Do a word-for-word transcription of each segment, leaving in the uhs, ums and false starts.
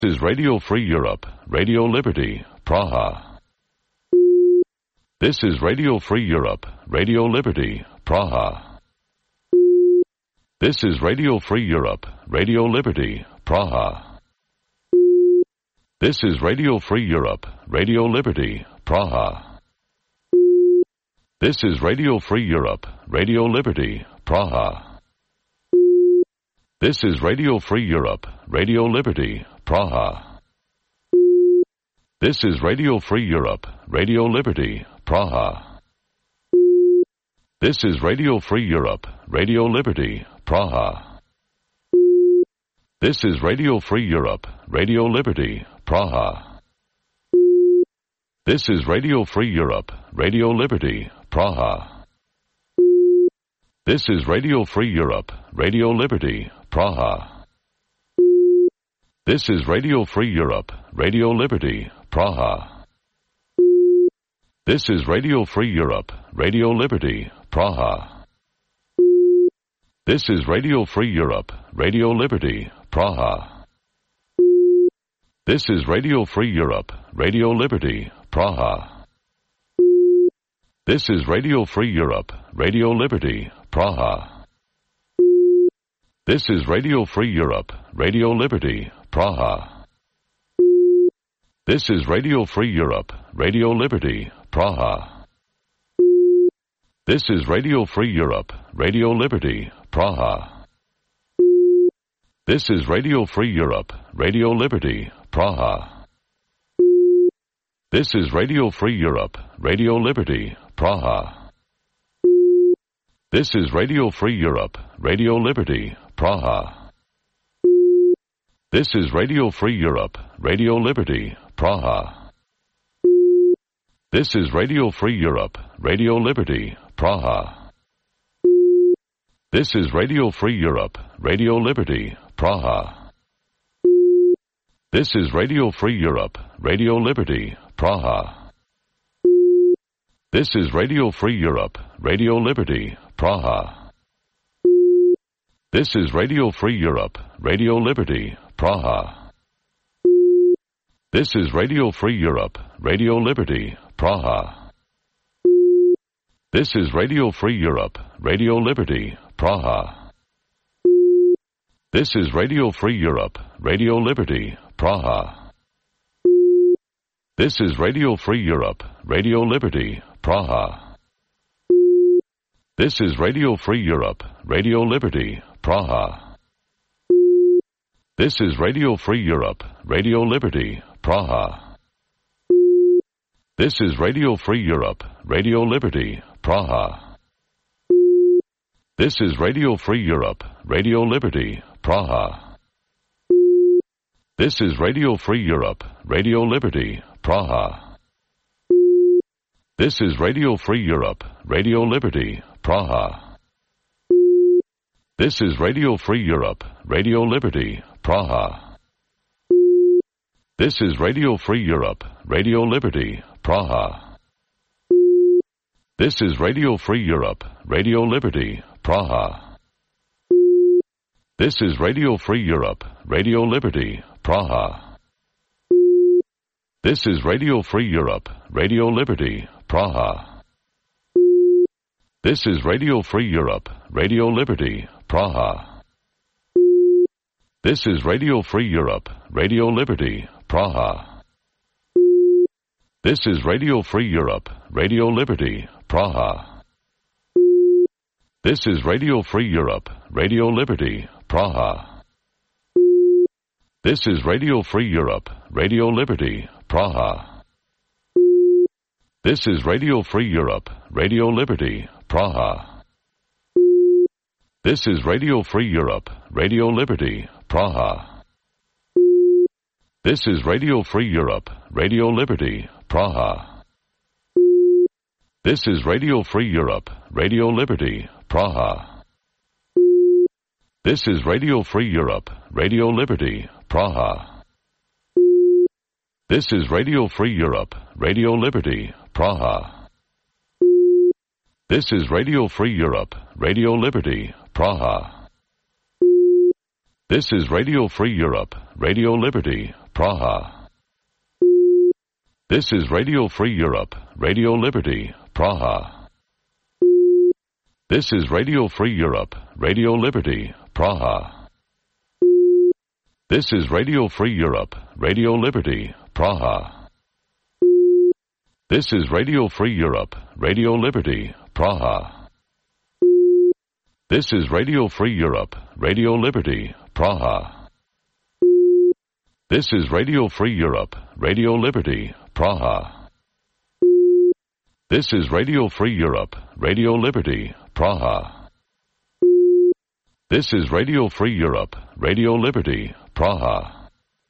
This is Radio Free Europe, Radio Liberty, Praha. This is Radio Free Europe, Radio Liberty, Praha. This is Radio Free Europe, Radio Liberty, Praha. This is Radio Free Europe, Radio Liberty, Praha. This is Radio Free Europe, Radio Liberty, Praha. This is Radio Free Europe, Radio Liberty, Praha. This is Radio Free Europe, Radio Liberty, Praha. This is Radio Free Europe, Radio Liberty, Praha. This is Radio Free Europe, Radio Liberty, Praha. This is Radio Free Europe, Radio Liberty, Praha. This is Radio Free Europe, Radio Liberty, Praha. This is Radio Free Europe, Radio Liberty, Praha. This is Radio Free Europe, Radio Liberty, Praha. This is Radio Free Europe, Radio Liberty, Praha. This is Radio Free Europe, Radio Liberty, Praha. This is Radio Free Europe, Radio Liberty, Praha. This is Radio Free Europe, Radio Liberty, Praha. This is Radio Free Europe, Radio Liberty, Praha. This is Radio Free Europe, Radio Liberty, Praha. This is Radio Free Europe, Radio Liberty, Praha. This is Radio Free Europe, Radio Liberty, Praha. This is Radio Free Europe, Radio Liberty, Praha. This is Radio Free Europe, Radio Liberty, Praha. This is Radio Free Europe, Radio Liberty, Praha. This is Radio Free Europe, Radio Liberty, Praha. This is Radio Free Europe, Radio Liberty, Praha. This is Radio Free Europe, Radio Liberty, Praha. This is Radio Free Europe, Radio Liberty, Praha. This is Radio Free Europe, Radio Liberty, Praha. This is Radio Free Europe, Radio Liberty, Praha. This is Radio Free Europe, Radio Liberty, Praha. This is Radio Free Europe, Radio Liberty, Praha. This is Radio Free Europe, Radio Liberty, Praha. This is Radio Free Europe, Radio Liberty, Praha. This is Radio Free Europe, Radio Liberty, Praha. This is Radio Free Europe, Radio Liberty, Praha. This is Radio Free Europe, Radio Liberty, Praha. This is Radio Free Europe, Radio Liberty, Praha. This is Radio Free Europe, Radio Liberty, Praha. This is Radio Free Europe, Radio Liberty, Praha. This is Radio Free Europe, Radio Liberty, Praha. This is Radio Free Europe, Radio Liberty, Praha. This is Radio Free Europe, Radio Liberty, Praha. This is Radio Free Europe, Radio Liberty, Praha. This is Radio Free Europe, Radio Liberty, Praha. This is Radio Free Europe, Radio Liberty, Praha. This is Radio Free Europe, Radio Liberty, Praha. This is Radio Free Europe, Radio Liberty, Praha. This is Radio Free Europe, Radio Liberty, Praha. This is Radio Free Europe, Radio Liberty, Praha. This is Radio Free Europe, Radio Liberty, Praha. This is Radio Free Europe, Radio Liberty, Praha. This is Radio Free Europe, Radio Liberty, Praha. This is Radio Free Europe, Radio Liberty, Praha. This is Radio Free Europe, Radio Liberty, Praha. This is Radio Free Europe, Radio Liberty, Praha. This is Radio Free Europe, Radio Liberty, Praha. This is Radio Free Europe, Radio Liberty, Praha. This is Radio Free Europe, Radio Liberty, Praha. This is Radio Free Europe, Radio Liberty, Praha. This is Radio Free Europe, Radio Liberty, Praha. This is Radio Free Europe, Radio Liberty, Praha. This is Radio Free Europe, Radio Liberty, Praha. This is Radio Free Europe, Radio Liberty, Praha.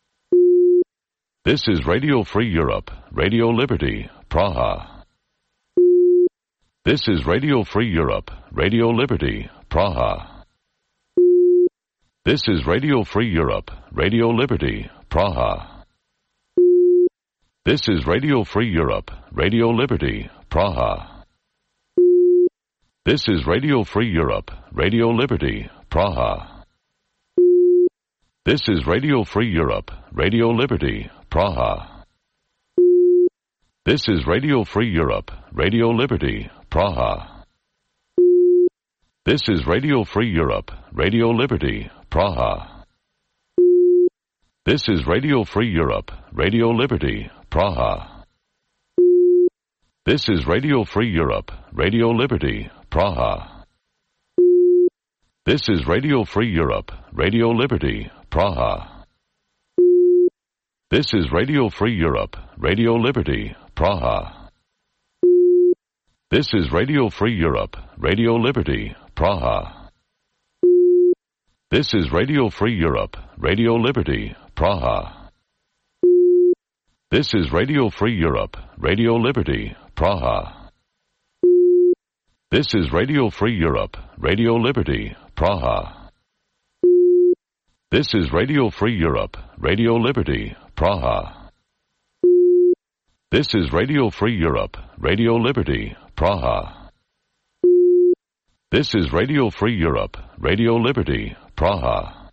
This is Radio Free Europe, Radio Liberty, Praha. This is Radio Free Europe, Radio Liberty, Praha. This is Radio Free Europe, Radio Liberty, Praha. This is Radio Free Europe, Radio Liberty, Praha. This is Radio Free Europe, Radio Liberty, Praha. This is Radio Free Europe, Radio Liberty, Praha. This is Radio Free Europe, Radio Liberty, Praha. This is Radio Free Europe, Radio Liberty, Praha. This is Radio Free Europe, Radio Liberty, Praha. This is Radio Free Europe, Radio Liberty, Praha. This is Radio Free Europe, Radio Liberty, Praha. This is Radio Free Europe, Radio Liberty, Praha. This is Radio Free Europe, Radio Liberty, Praha. This is Radio Free Europe, Radio Liberty, Praha. This is Radio Free Europe, Radio Liberty, Praha. This is Radio Free Europe, Radio Liberty, Praha. This is Radio Free Europe, Radio Liberty, Praha. This is Radio Free Europe, Radio Liberty, Praha. This is Radio Free Europe, Radio Liberty, Praha.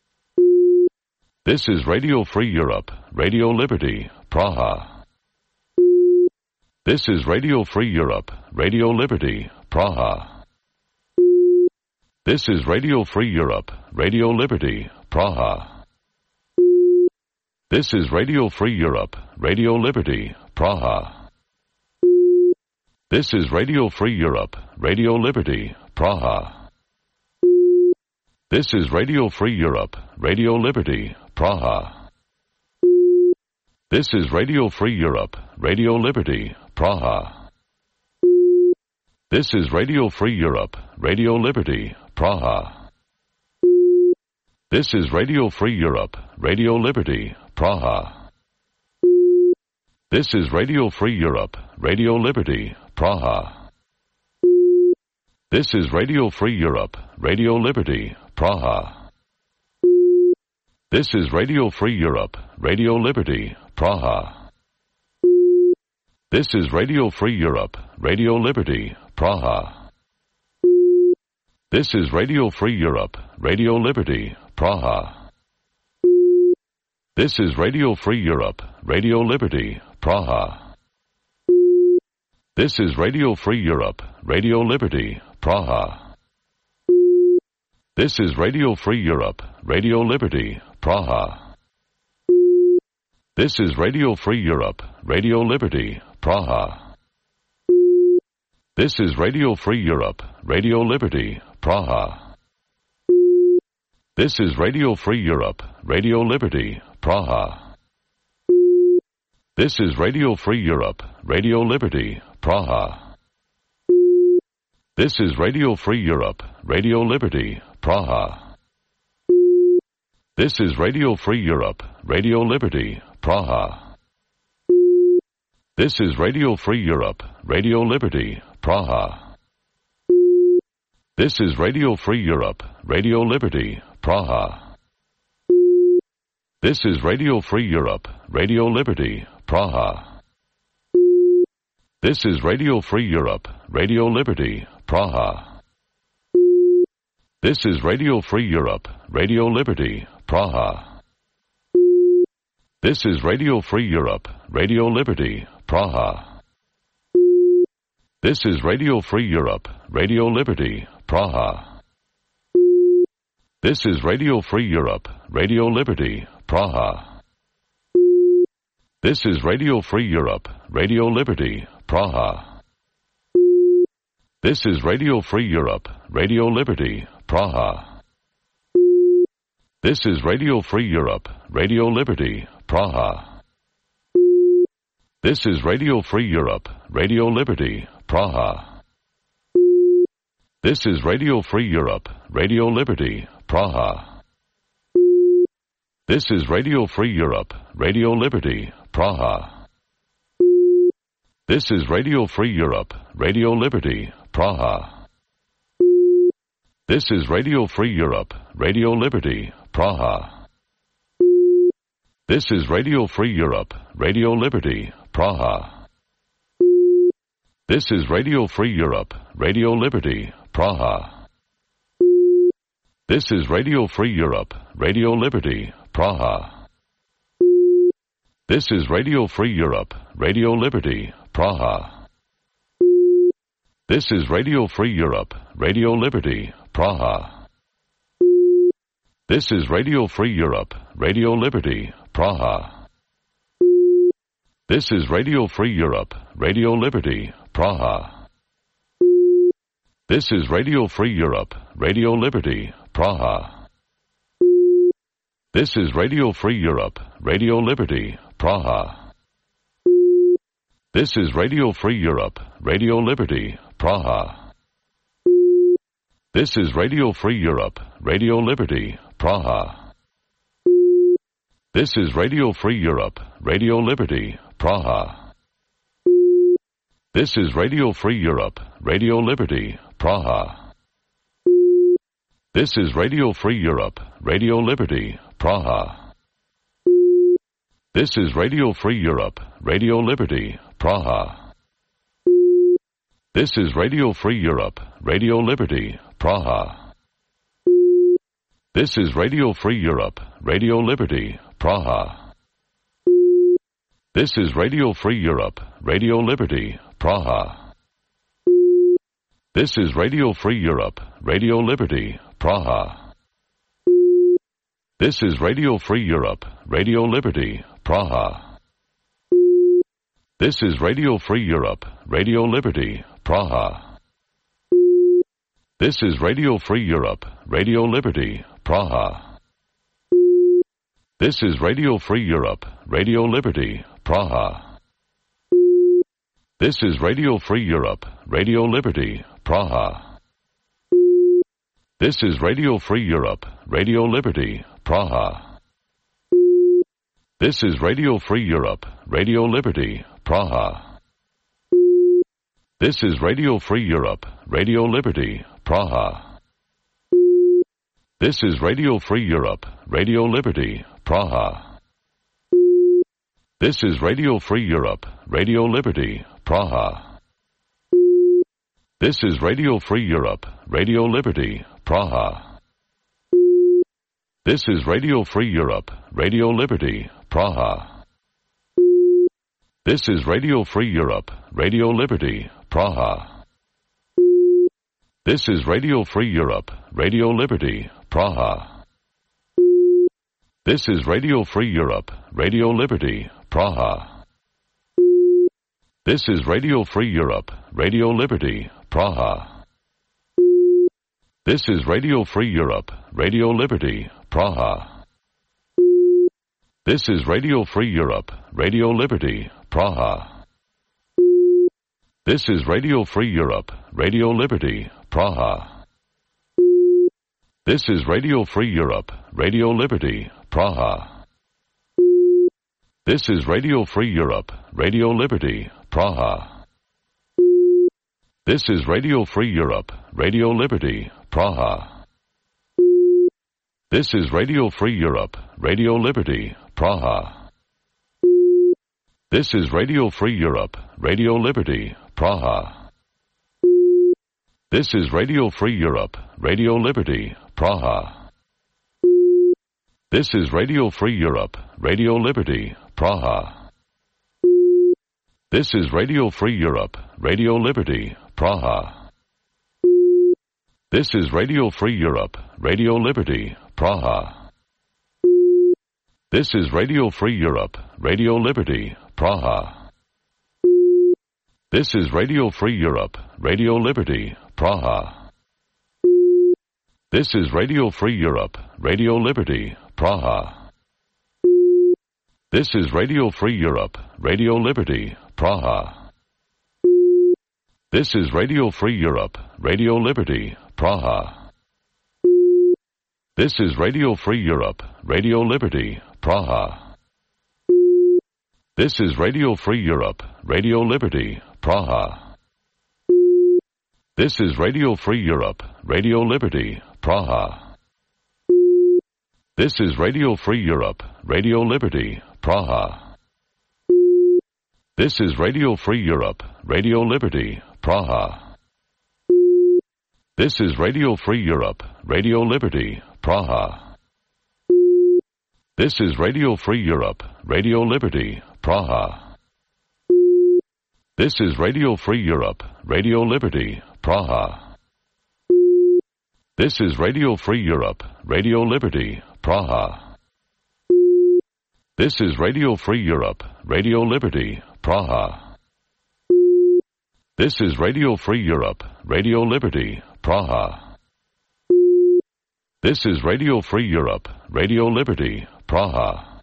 This is Radio Free Europe, Radio Liberty, Praha. This is Radio Free Europe, Radio Liberty, Praha. This is Radio Free Europe, Radio Liberty, Praha. This is Radio Free Europe, Radio Liberty, Praha. This is Radio Free Europe, Radio Liberty, Praha. This is Radio Free Europe, Radio Liberty, Praha. This is Radio Free Europe, Radio Liberty, Praha. This is Radio Free Europe, Radio Liberty, Praha. This is Radio Free Europe, Radio Liberty, Praha. This is Radio Free Europe, Radio Liberty, Praha. This is Radio Free Europe, Radio Liberty, Praha. This is Radio Free Europe, Radio Liberty, Praha. This is Radio Free Europe, Radio Liberty, Praha. This is Radio Free Europe, Radio Liberty, Praha. This is Radio Free Europe, Radio Liberty, Praha. This is Radio Free Europe, Radio Liberty, Praha. This is Radio Free Europe, Radio Liberty, Praha. This is Radio Free Europe, Radio Liberty, Praha. This is Radio Free Europe, Radio Liberty, Praha. This is Radio Free Europe, Radio Liberty, Praha. This is Radio Free Europe, Radio Liberty, Praha. This is Radio Free Europe, Radio Liberty, Praha. This is Radio Free Europe, Radio Liberty, Praha. This is Radio Free Europe, Radio Liberty, Praha. This is Radio Free Europe, Radio Liberty, Praha. This is Radio Free Europe, Radio Liberty, Praha. This is Radio Free Europe, Radio Liberty, Praha. This is Radio Free Europe, Radio Liberty, Praha. This is Radio Free Europe, Radio Liberty, Praha. This is Radio Free Europe, Radio Liberty, Praha. This is Radio Free Europe, Radio Liberty, Praha. This is Radio Free Europe, Radio Liberty, Praha. This is Radio Free Europe, Radio Liberty, Praha. This is Radio Free Europe, Radio Liberty, Praha. This is Radio Free Europe, Radio Liberty, Praha. This is Radio Free Europe, Radio Liberty, Praha. This is Radio Free Europe, Radio Liberty, Praha. This is Radio Free Europe, Radio Liberty, Praha. This is Radio Free Europe, Radio Liberty, Praha. This is Radio Free Europe, Radio Liberty, Praha. This is Radio Free Europe, Radio Liberty, Praha. This is Radio Free Europe, Radio Liberty, Praha. This is Radio Free Europe, Radio Liberty, Praha. This is Radio Free Europe, Radio Liberty, Praha. This is Radio Free Europe, Radio Liberty, Praha. This is Radio Free Europe, Radio Liberty, Praha. This is Radio Free Europe, Radio Liberty, Praha. This is Radio Free Europe, Radio Liberty, Praha. This is Radio Free Europe, Radio Liberty, Praha. This is Radio Free Europe, Radio Liberty, Praha. This is Radio Free Europe, Radio Liberty, Praha. This is Radio Free Europe, Radio Liberty, Praha. This is Radio Free Europe, Radio Liberty, Praha. This is Radio Free Europe, Radio Liberty, Praha. This is Radio Free Europe, Radio Liberty, Praha. This is Radio Free Europe, Radio Liberty, Praha. This is Radio Free Europe, Radio Liberty, Praha. This is Radio Free Europe, Radio Liberty, Praha. This is Radio Free Europe, Radio Liberty, Praha. This is Radio Free Europe, Radio Liberty, Praha. This is Radio Free Europe, Radio Liberty, Praha. This is Radio Free Europe, Radio Liberty, Praha. This is Radio Free Europe, Radio Liberty, Praha. This is Radio Free Europe, Radio Liberty, Praha. This is Radio Free Europe, Radio Liberty, Praha. This is Radio Free Europe, Radio Liberty, Praha. This is Radio Free Europe, Radio Liberty, Praha. This is Radio Free Europe, Radio Liberty, Praha. This is Radio Free Europe, Radio Liberty, Praha. This is Radio Free Europe, Radio Liberty, Praha. This is Radio Free Europe, Radio Liberty, Praha. This is Radio Free Europe, Radio Liberty, Praha. This is Radio Free Europe, Radio Liberty, Praha. This is Radio Free Europe, Radio Liberty, Praha. This is Radio Free Europe, Radio Liberty, Praha. This is Radio Free Europe, Radio Liberty, Praha. This is Radio Free Europe, Radio Liberty, Praha. This is Radio Free Europe, Radio Liberty, Praha. This is Radio Free Europe, Radio Liberty, Praha. This is Radio Free Europe, Radio Liberty, Praha. This is Radio Free Europe, Radio Liberty, Praha. This is Radio Free Europe, Radio Liberty, Praha. This is Radio Free Europe, Radio Liberty, Praha. This is Radio Free Europe, Radio Liberty, Praha. This is Radio Free Europe, Radio Liberty, Praha. This is Radio Free Europe, Radio Liberty, Praha. This is Radio Free Europe, Radio Liberty, Praha. This is Radio Free Europe, Radio Liberty, Praha. This is Radio Free Europe, Radio Liberty, Praha. This is Radio Free Europe, Radio Liberty, Praha. This is Radio Free Europe, Radio Liberty, Praha. This is Radio Free Europe, Radio Liberty, Praha. This is Radio Free Europe, Radio Liberty, Praha. This is Radio Free Europe, Radio Liberty, Praha. This is Radio Free Europe, Radio Liberty, Praha. This is Radio Free Europe, Radio Liberty, Praha. This is Radio Free Europe, Radio Liberty, Praha. This is Radio Free Europe, Radio Liberty, Praha. This is Radio Free Europe, Radio Liberty, Praha. This is Radio Free Europe, Radio Liberty, Praha. This is Radio Free Europe, Radio Liberty, Praha. This is Radio Free Europe, Radio Liberty, Praha. This is Radio Free Europe, Radio Liberty, Praha.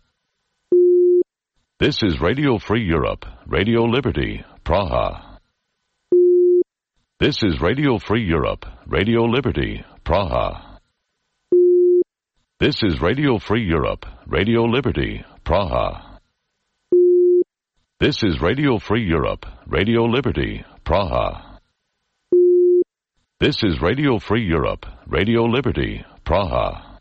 This is Radio Free Europe, Radio Liberty, Praha. This is Radio Free Europe, Radio Liberty, Praha. This is Radio Free Europe, Radio Liberty, Praha. This is Radio Free Europe, Radio Liberty, Praha. This is Radio Free Europe, Radio Liberty, Praha.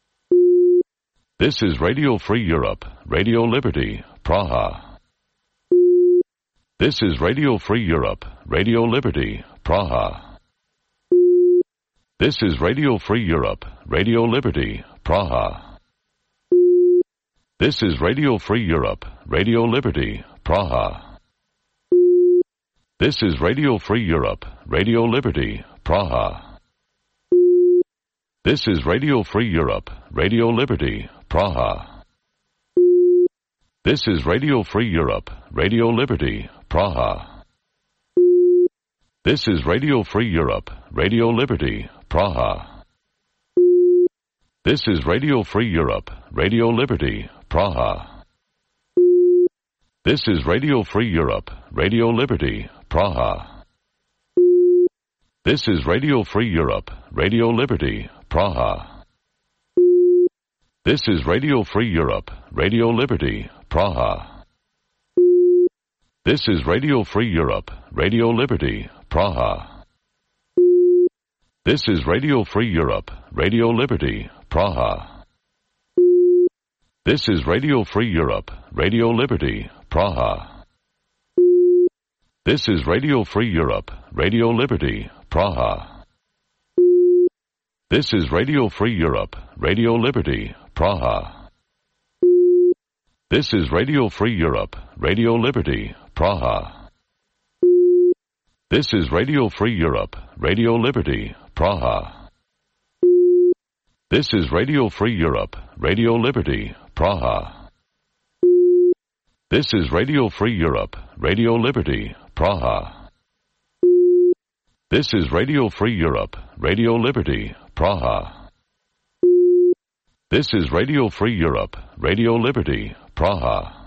This is Radio Free Europe, Radio Liberty, Praha. This is Radio Free Europe, Radio Liberty, Praha. This is Radio Free Europe, Radio Liberty, Praha. This is Radio Free Europe, Radio Liberty, Praha. This is Radio Free Europe, Radio Liberty, Praha. This is Radio Free Europe, Radio Liberty, Praha. This is Radio Free Europe, Radio Liberty, Praha. This is Radio Free Europe, Radio Liberty, Praha. This is Radio Free Europe, Radio Liberty, Praha. This is Radio Free Europe, Radio Liberty, Praha. This is Radio Free Europe, Radio Liberty, Praha. This is Radio Free Europe, Radio Liberty, Praha. This is Radio Free Europe, Radio Liberty, Praha. This is Radio Free Europe, Radio Liberty, Praha. This is Radio Free Europe, Radio Liberty, Praha. This is Radio Free Europe, Radio Liberty, Praha. This is Radio Free Europe, Radio Liberty, Praha. This is Radio Free Europe, Radio Liberty, Praha. This is Radio Free Europe, Radio Liberty, Praha. This is Radio Free Europe, Radio Liberty, Praha. This is Radio Free Europe, Radio Liberty, Praha. This is Radio Free Europe, Radio Liberty, Praha. This is Radio Free Europe, Radio Liberty, Praha.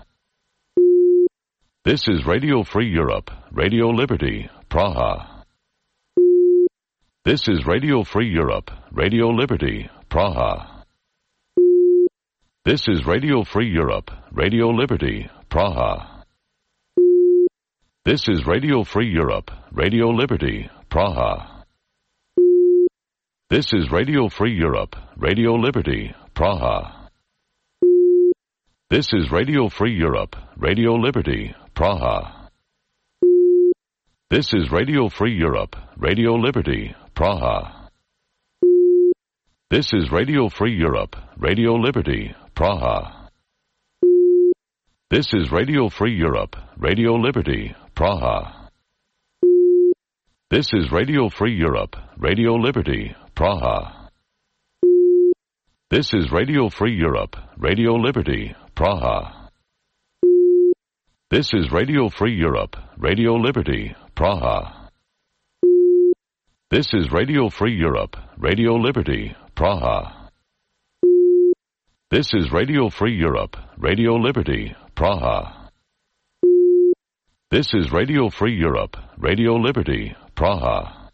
This is Radio Free Europe, Radio Liberty, Praha. This is Radio Free Europe, Radio Liberty, Praha. This is Radio Free Europe, Radio Liberty, Praha. This is Radio Free Europe, Radio Liberty, Praha. This is Radio Free Europe, Radio Liberty, Praha. This is Radio Free Europe, Radio Liberty, Praha. This is Radio Free Europe, Radio Liberty, Praha. This is Radio Free Europe, Radio Liberty, Praha. This is Radio Free Europe, Radio Liberty, Praha. This is Radio Free Europe, Radio Liberty, Praha. This is Radio Free Europe, Radio Liberty, Praha. This is Radio Free Europe, Radio Liberty, Praha. This is Radio Free Europe, Radio Liberty, Praha. This is Radio Free Europe, Radio Liberty, Praha. This is Radio Free Europe, Radio Liberty, Praha.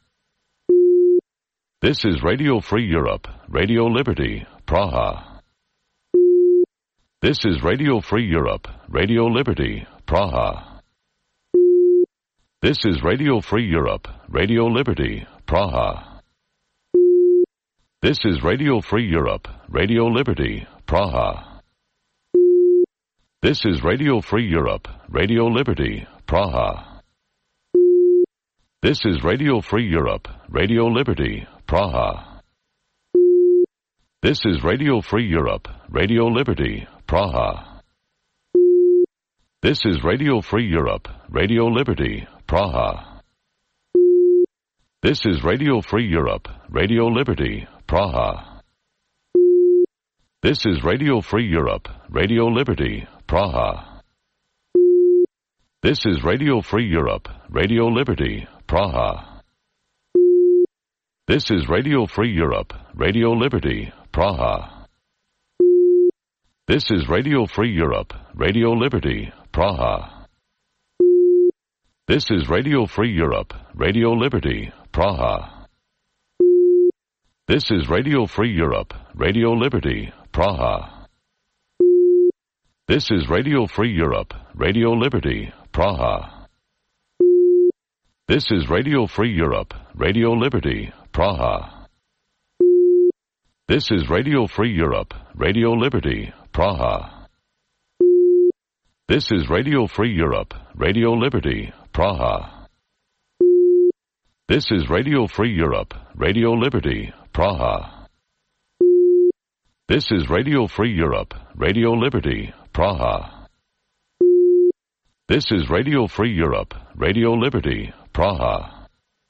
This is Radio Free Europe, Radio Liberty, Praha. This is Radio Free Europe, Radio Liberty, Praha. This is Radio Free Europe, Radio Liberty, Praha. This is Radio Free Europe, Radio Liberty, Praha. This is Radio Free Europe, Radio Liberty, Praha. This is Radio Free Europe, Radio Liberty, Praha. This is Radio Free Europe, Radio Liberty, Praha. This is Radio Free Europe, Radio Liberty, Praha. This is Radio Free Europe, Radio Liberty, Praha. This is Radio Free Europe, Radio Liberty, Praha. This is Radio Free Europe, Radio Liberty, Praha. This is Radio Free Europe, Radio Liberty, Praha. This is Radio Free Europe, Radio Liberty, Praha. This is Radio Free Europe, Radio Liberty, Praha. This is Radio Free Europe, Radio Liberty, Praha. This is Radio Free Europe, Radio Liberty, Praha. This is Radio Free Europe, Radio Liberty, Praha. This is Radio Free Europe, Radio Liberty, Praha. This is Radio Free Europe, Radio Liberty, Praha. This is Radio Free Europe, Radio Liberty, Praha. This is Radio Free Europe, Radio Liberty, Praha. This is Radio Free Europe, Radio Liberty, Praha.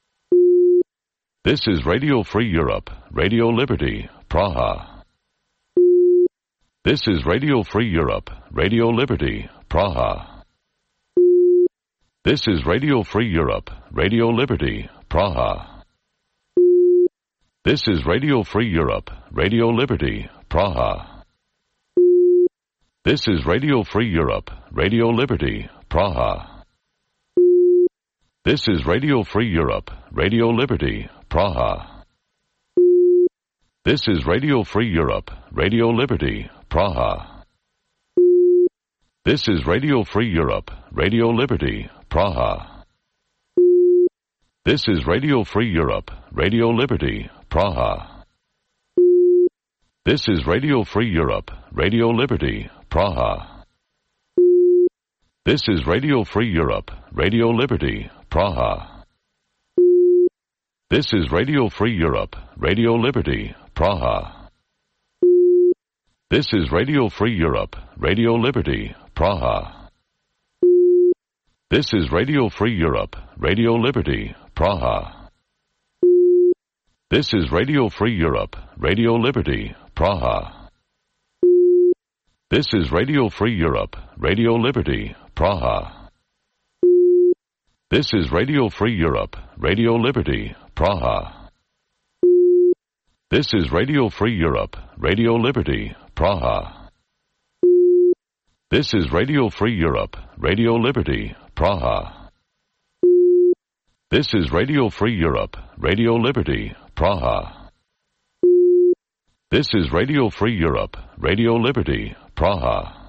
This is Radio Free Europe, Radio Liberty, Praha. This is Radio Free Europe, Radio Liberty, Praha. This is Radio Free Europe, Radio Liberty, Praha. This is Radio Free Europe, Radio Liberty, Praha. This is Radio Free Europe, Radio Liberty, Praha. This is Radio Free Europe, Radio Liberty, Praha. This is Radio Free Europe, Radio Liberty, Praha. This is Radio Free Europe, Radio Liberty, Praha. This is Radio Free Europe, Radio Liberty, Praha. This is Radio Free Europe, Radio Liberty, Praha. This is Radio Free Europe, Radio Liberty, Praha. This is Radio Free Europe, Radio Liberty, Praha. This is Radio Free Europe, Radio Liberty, Praha. This is Radio Free Europe, Radio Liberty, Praha. This is Radio Free Europe, Radio Liberty, Praha. This is Radio Free Europe, Radio Liberty, Praha. This is Radio Free Europe, Radio Liberty, Praha. This is Radio Free Europe, Radio Liberty, Praha. This is Radio Free Europe, Radio Liberty, Praha. This is Radio Free Europe, Radio Liberty, Praha. This is Radio Free Europe, Radio Liberty, Praha.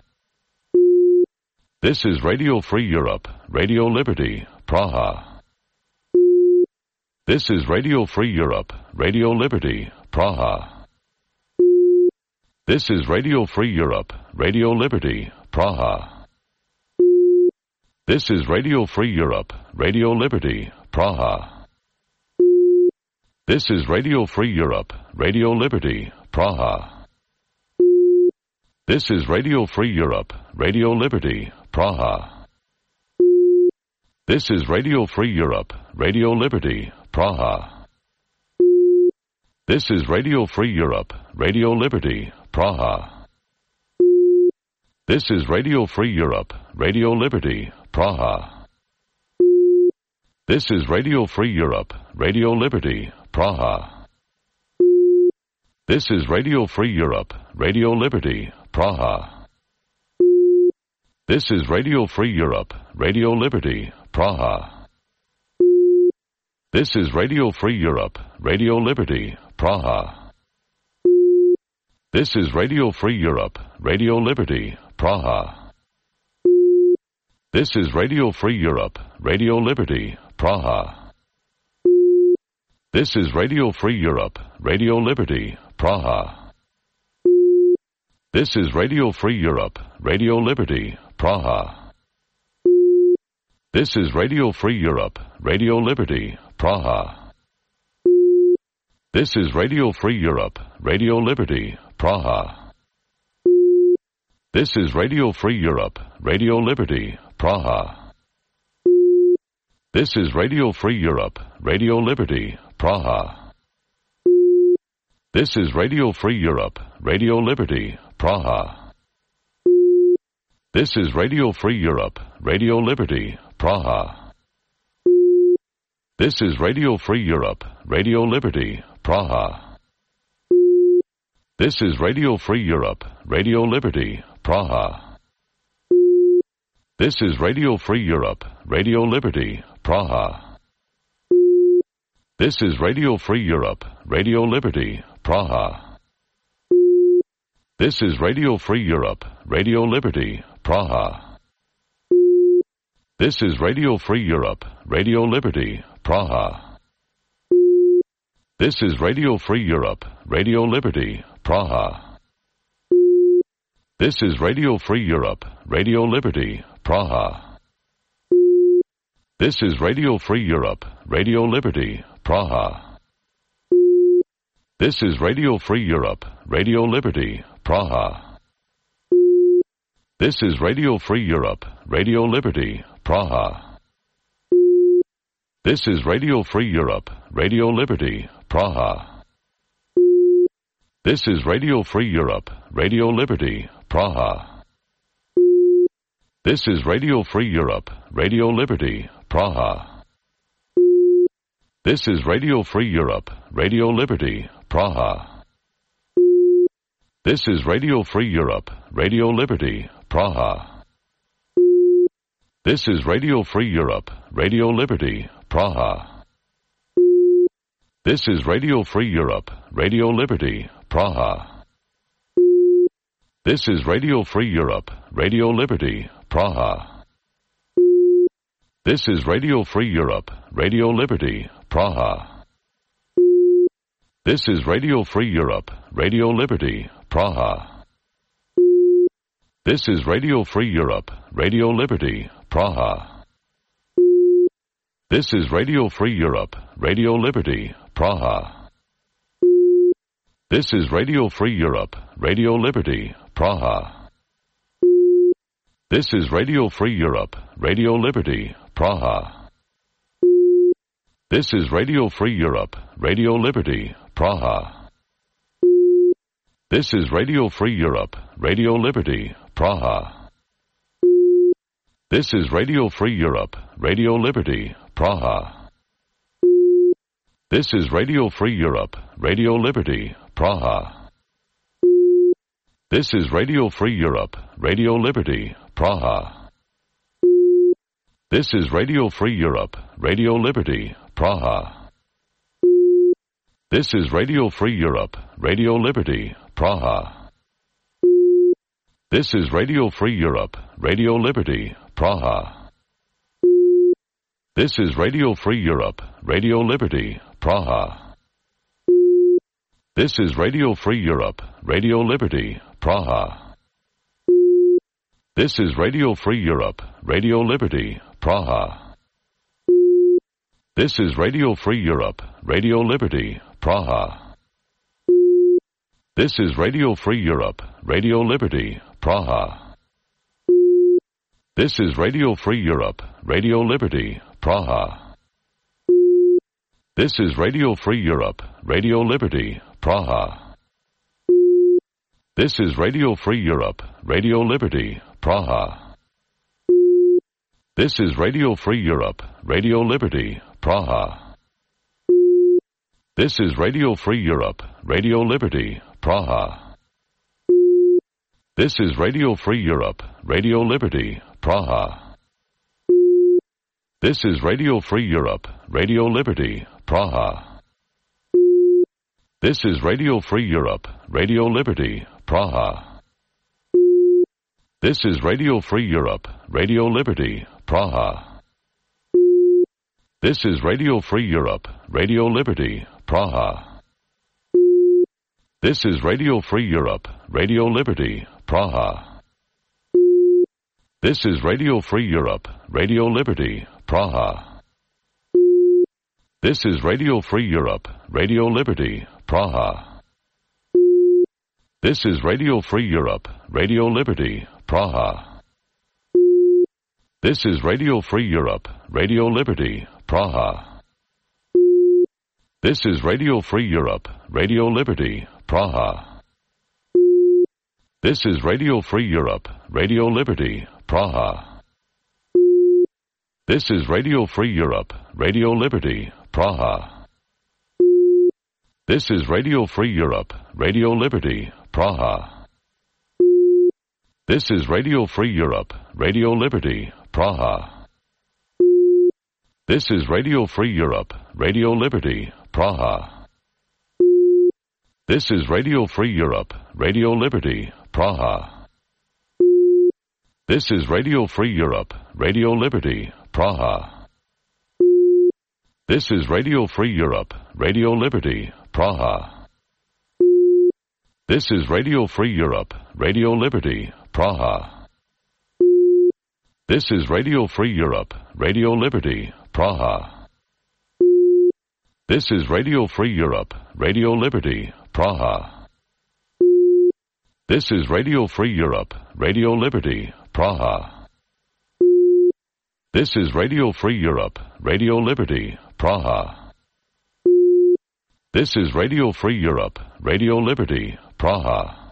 This is Radio Free Europe, Radio Liberty, Praha. This is Radio Free Europe, Radio Liberty, Praha. This is Radio Free Europe, Radio Liberty, Praha. This is Radio Free Europe, Radio Liberty, Praha. This is Radio Free Europe, Radio Liberty, Praha. This is Radio Free Europe, Radio Liberty, Praha. This is Radio Free Europe, Radio Liberty, Praha. This is Radio Free Europe, Radio Liberty, Praha. This is Radio Free Europe, Radio Liberty, Praha. This is Radio Free Europe, Radio Liberty, Praha. This is Radio Free Europe, Radio Liberty, Praha. This is Radio Free Europe, Radio Liberty, Praha. This is Radio Free Europe, Radio Liberty, Praha. This is Radio Free Europe, Radio Liberty, Praha. This is Radio Free Europe, Radio Liberty, Praha. This is Radio Free Europe, Radio Liberty, Praha. This is Radio Free Europe, Radio Liberty, Praha. This is Radio Free Europe, Radio Liberty, Praha. This is Radio Free Europe, Radio Liberty, Praha. This is Radio Free Europe, Radio Liberty, Praha. This is Radio Free Europe, Radio Liberty, Praha. This is Radio Free Europe, Radio Liberty, Praha. This is Radio Free Europe, Radio Liberty, Praha. This is Radio Free Europe, Radio Liberty, Praha. This is Radio Free Europe, Radio Liberty, Praha. This is Radio Free Europe, Radio Liberty, Praha. This is Radio Free Europe, Radio Liberty, Praha. This is Radio Free Europe, Radio Liberty, Praha. This is Radio Free Europe, Radio Liberty, Praha. This is Radio Free Europe, Radio Liberty, Praha. This is Radio Free Europe, Radio Liberty, Praha. This is Radio Free Europe, Radio Liberty, Praha. This is Radio Free Europe, Radio Liberty, Praha. This is Radio Free Europe, Radio Liberty, Praha. This is Radio Free Europe, Radio Liberty, Praha. This is Radio Free Europe, Radio Liberty, Praha. This is Radio Free Europe, Radio Liberty, Praha. This is Radio Free Europe, Radio Liberty, Praha. This is Radio Free Europe, Radio Liberty, Praha. This is Radio Free Europe, Radio Liberty, Praha. This is Radio Free Europe, Radio Liberty, Praha. This is Radio Free Europe, Radio Liberty, Praha. This is Radio Free Europe, Radio Liberty, Praha. This is Radio Free Europe, Radio Liberty, Praha. This is Radio Free Europe, Radio Liberty, Praha. This is Radio Free Europe, Radio Liberty, Praha. This is Radio Free Europe, Radio Liberty, Praha. This is Radio Free Europe, Radio Liberty, Praha. This is Radio Free Europe, Radio Liberty, Praha. This is Radio Free Europe, Radio Liberty, Praha. This is Radio Free Europe, Radio Liberty, Praha. This is Radio Free Europe, Radio Liberty, Praha. This is Radio Free Europe, Radio Liberty, Praha. This is Radio Free Europe, Radio Liberty, Praha. This is Radio Free Europe, Radio Liberty, Praha. This is Radio Free Europe, Radio Liberty, Praha. This is Radio Free Europe, Radio Liberty, Praha. This is Radio Free Europe, Radio Liberty, Praha. This is Radio Free Europe, Radio Liberty, Praha. This is Radio Free Europe, Radio Liberty, Praha. This is Radio Free Europe, Radio Liberty, Praha. This is Radio Free Europe, Radio Liberty, Praha. This is Radio Free Europe, Radio Liberty, Praha. This is Radio Free Europe, Radio Liberty, Praha. This is Radio Free Europe, Radio Liberty, Praha. This is Radio Free Europe, Radio Liberty, Praha. This is Radio Free Europe, Radio Liberty, Praha. This is Radio Free Europe, Radio Liberty, Praha. This is Radio Free Europe, Radio Liberty, Praha. This is Radio Free Europe, Radio Liberty, Praha. This is Radio Free Europe, Radio Liberty, Praha. This is Radio Free Europe, Radio Liberty, Praha. This is Radio Free Europe, Radio Liberty, Praha. This is Radio Free Europe, Radio Liberty, Praha. This is Radio Free Europe, Radio Liberty, Praha. This is Radio Free Europe, Radio Liberty, Praha. This is Radio Free Europe, Radio Liberty, Praha. This is Radio Free Europe, Radio Liberty, Praha. This is Radio Free Europe, Radio Liberty, Praha. This is Radio Free Europe, Radio Liberty, Praha. This is Radio Free Europe, Radio Liberty, Praha. This is Radio Free Europe, Radio Liberty, Praha. This is Radio Free Europe, Radio Liberty, Praha. This is Radio Free Europe, Radio Liberty, Praha. This is Radio Free Europe, Radio Liberty, Praha. This is Radio Free Europe, Radio Liberty, Praha. This is Radio Free Europe, Radio Liberty, Praha. This is Radio Free Europe, Radio Liberty, Praha. This is Radio Free Europe, Radio Liberty, Praha. This is Radio Free Europe, Radio Liberty, Praha. This is Radio Free Europe, Radio Liberty, Praha.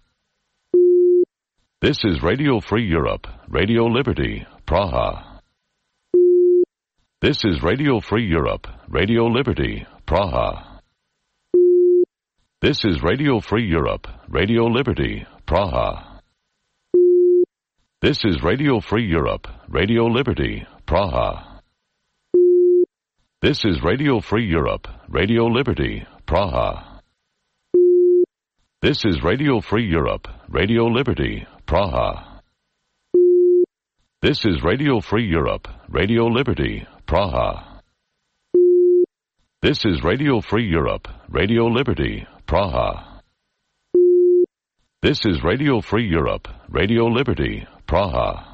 This is Radio Free Europe, Radio Liberty, Praha. This is Radio Free Europe, Radio Liberty, Praha. This is Radio Free Europe, Radio Liberty, Praha. This is Radio Free Europe, Radio Liberty, Praha. This is Radio Free Europe, Radio Liberty, Praha. This is Radio Free Europe, Radio Liberty, Praha. This is Radio Free Europe, Radio Liberty, Praha. This is Radio Free Europe, Radio Liberty, Praha. This is Radio Free Europe, Radio Liberty, Praha.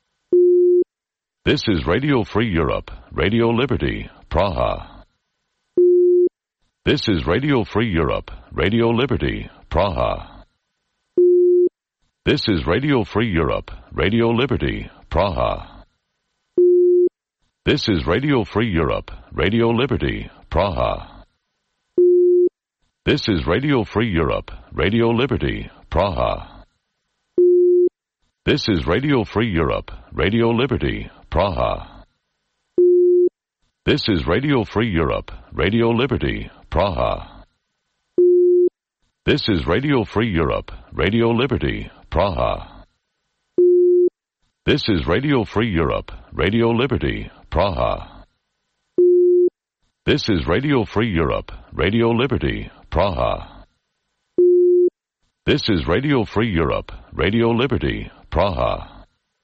This is Radio Free Europe, Radio Liberty, Praha. This is Radio Free Europe, Radio Liberty, Praha. This is Radio Free Europe, Radio Liberty, Praha. This is Radio Free Europe, Radio Liberty, Praha. This is Radio Free Europe, Radio Liberty, Praha. This is Radio Free Europe, Radio Liberty, Praha. This is Radio Free Europe, Radio Liberty, Praha. This is Radio Free Europe, Radio Liberty, Praha. This is Radio Free Europe, Radio Liberty, Praha. This is Radio Free Europe, Radio Liberty, Praha. This is Radio Free Europe, Radio Liberty, Praha.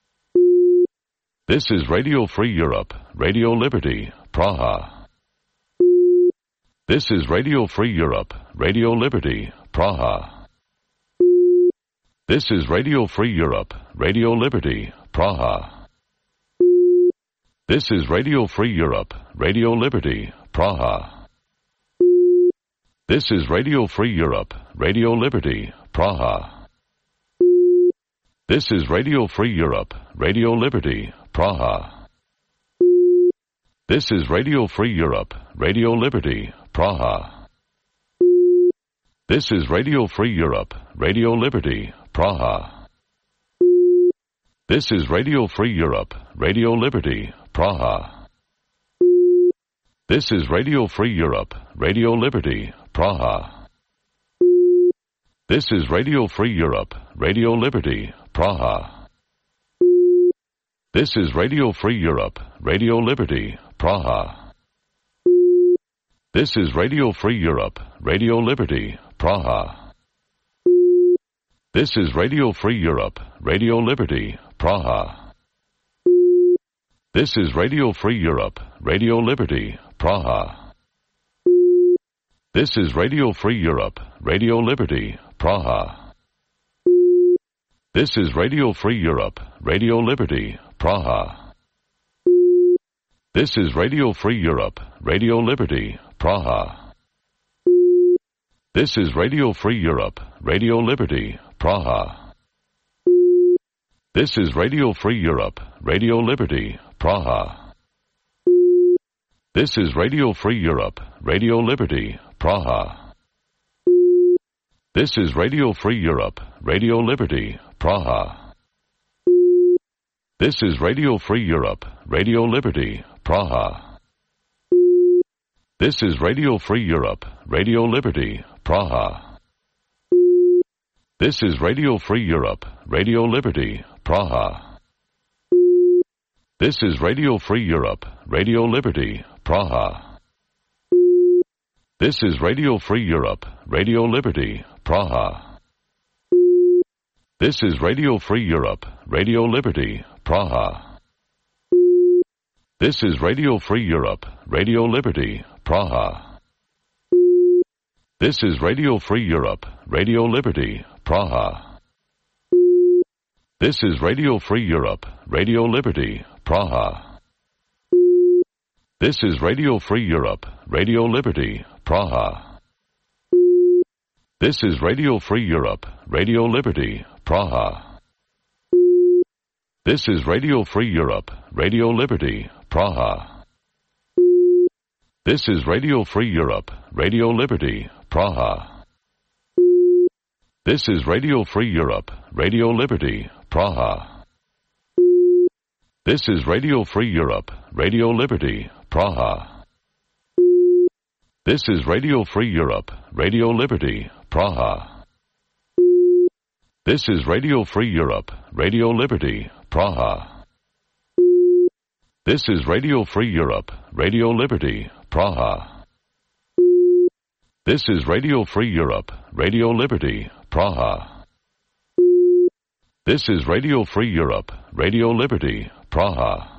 This is Radio Free Europe, Radio Liberty, Praha. This is Radio Free Europe, Radio Liberty, Praha. This is Radio Free Europe, Radio Liberty, Praha. This is Radio Free Europe, Radio Liberty, Praha. This is Radio Free Europe, Radio Liberty, Praha. This is Radio Free Europe, Radio Liberty, Praha. This is Radio Free Europe, Radio Liberty, Praha. This is Radio Free Europe, Radio Liberty, Praha. This is Radio Free Europe, Radio Liberty, Praha. This is Radio Free Europe, Radio Liberty, Praha. This is Radio Free Europe, Radio Liberty, Praha. This is Radio Free Europe, Radio Liberty, Praha. This is Radio Free Europe, Radio Liberty, Praha. This is Radio Free Europe, Radio Liberty, Praha. This is Radio Free Europe, Radio Liberty, Praha. This is Radio Free Europe, Radio Liberty, Praha. This is Radio Free Europe, Radio Liberty, Praha. This is Radio Free Europe, Radio Liberty, Praha. This is Radio Free Europe, Radio Liberty, Praha. This is Radio Free Europe, Radio Liberty, Praha. This is Radio Free Europe, Radio Liberty, Praha. This is Radio Free Europe, Radio Liberty, Praha. This is Radio Free Europe, Radio Liberty, Praha. This is Radio Free Europe, Radio Liberty, Praha. This is Radio Free Europe, Radio Liberty, Praha. This is Radio Free Europe, Radio Liberty, Praha. This is Radio Free Europe, Radio Liberty, Praha. This is Radio Free Europe, Radio Liberty, Praha. This is Radio Free Europe, Radio Liberty, Praha. This is Radio Free Europe, Radio Liberty, Praha. This is Radio Free Europe, Radio Liberty, Praha. This is Radio Free Europe, Radio Liberty, Praha. This is Radio Free Europe, Radio Liberty, Praha. This is Radio Free Europe, Radio Liberty, Praha. This is Radio Free Europe, Radio Liberty, Praha. This is Radio Free Europe, Radio Liberty, Praha. This is Radio Free Europe, Radio Liberty, Praha. This is Radio Free Europe, Radio Liberty, Praha. This is Radio Free Europe, Radio Liberty, Praha. This is Radio Free Europe, Radio Liberty, Praha. This is Radio Free Europe, Radio Liberty, Praha. This is Radio Free Europe, Radio Liberty, Praha.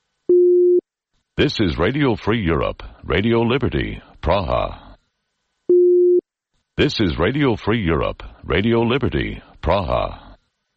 This is Radio Free Europe, Radio Liberty, Praha. This is Radio Free Europe, Radio Liberty, Praha.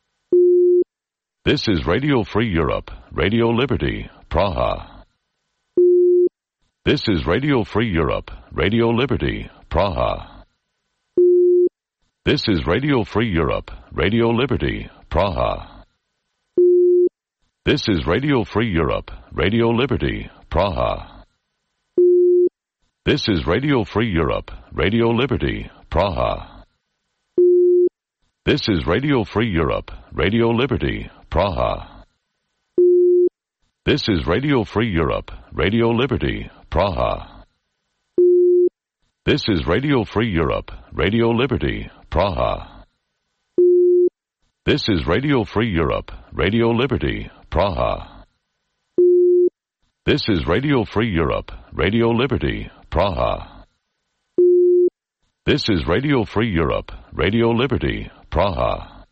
This is Radio Free Europe, Radio Liberty, Praha. This is Radio Free Europe, Radio Liberty, Praha. This is Radio Free Europe, Radio Liberty, Praha. This is Radio Free Europe, Radio Liberty, Praha. This is Radio Free Europe, Radio Liberty, Praha. This is Radio Free Europe, Radio Liberty, Praha. This is Radio Free Europe, Radio Liberty, Praha. This is Radio Free Europe, Radio Liberty, Praha. This is Radio Free Europe, Radio Liberty, Praha. This is Radio Free Europe, Radio Liberty, Praha. This is Radio Free Europe, Radio Liberty, Praha.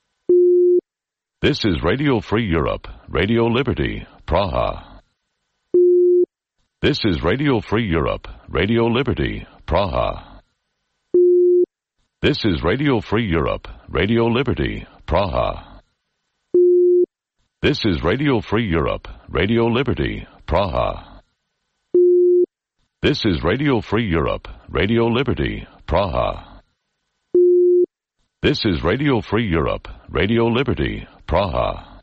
This is Radio Free Europe, Radio Liberty, Praha. This is Radio Free Europe, Radio Liberty, Praha. This is Radio Free Europe, Radio Liberty, Praha. This is Radio Free Europe, Radio Liberty, Praha. This is Radio Free Europe, Radio Liberty, Praha. This is Radio Free Europe, Radio Liberty, Praha.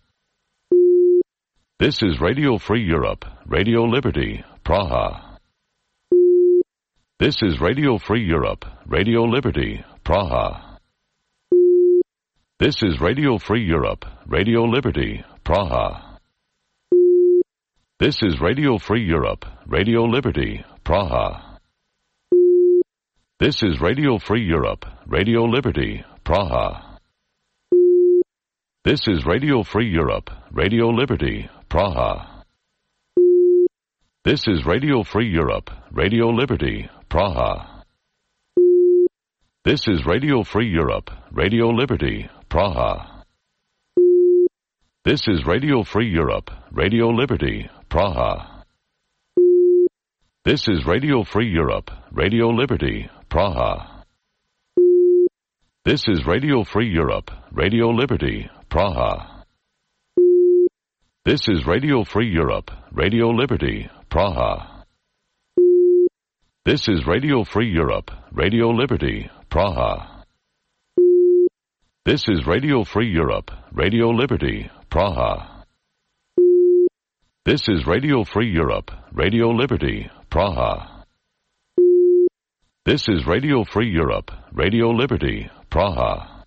This is Radio Free Europe, Radio Liberty, Praha. This is Radio Free Europe, Radio Liberty, Praha. This is Radio Free Europe, Radio Liberty, Praha. This is Radio Free Europe, Radio Liberty, Praha. This is Radio Free Europe, Radio Liberty, Praha. This is Radio Free Europe, Radio Liberty, Praha. This is Radio Free Europe, Radio Liberty, Praha. This is Radio Free Europe, Radio Liberty, Praha. This is Radio Free Europe, Radio Liberty, Praha. This is Radio Free Europe, Radio Liberty, Praha. This is Radio Free Europe, Radio Liberty, Praha. This is Radio Free Europe, Radio Liberty, Praha. This is Radio Free Europe, Radio Liberty, Praha. This is Radio Free Europe, Radio Liberty, Praha. This is Radio Free Europe, Radio Liberty, Praha. This is Radio Free Europe, Radio Liberty, Praha.